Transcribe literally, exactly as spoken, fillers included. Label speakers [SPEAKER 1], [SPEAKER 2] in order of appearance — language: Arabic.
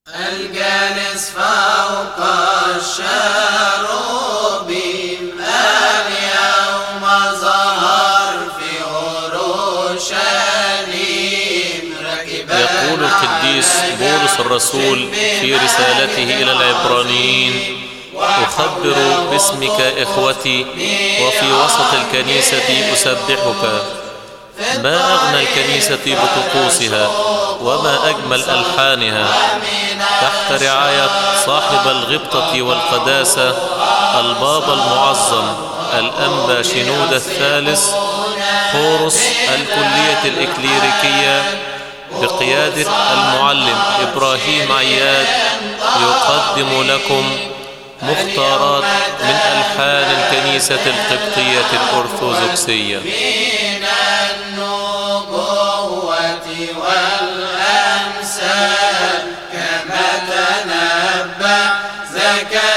[SPEAKER 1] الجالس فوق الشروب اليوم ظهر في أورشليم.
[SPEAKER 2] يقول القديس بولس الرسول في رسالته إلى العبرانيين: أخبر باسمك إخوتي وفي وسط الكنيسة أسبحك. ما أغنى الكنيسة بطقوسها وما أجمل ألحانها تحت رعاية صاحب الغبطة والقداسة البابا المعظم الأنبا شنودة الثالث خورس الكلية الإكليريكية بقيادة المعلم إبراهيم عياد، يقدم لكم مختارات من ألحان الكنيسة القبطية الأرثوذكسية.
[SPEAKER 1] من النبوة والأمثال كما تنبأ زكريا